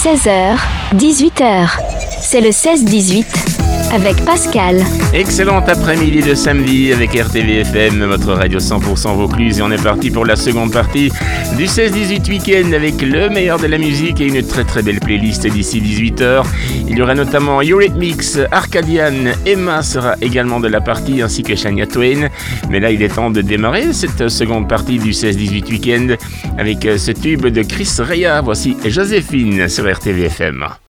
16h, 18h. C'est le 16-18 avec Pascal. Excellent après-midi de samedi avec RTVFM, votre radio 100% Vaucluse. Et on est parti pour la seconde partie du 16-18 week-end avec le meilleur de la musique et une très très belle playlist d'ici 18h. Il y aura notamment Eurythmics, Arcadian, Emma sera également de la partie ainsi que Shania Twain. Mais là il est temps de démarrer cette seconde partie du 16-18 week-end avec ce tube de Chris Rea. Voici Joséphine sur RTVFM.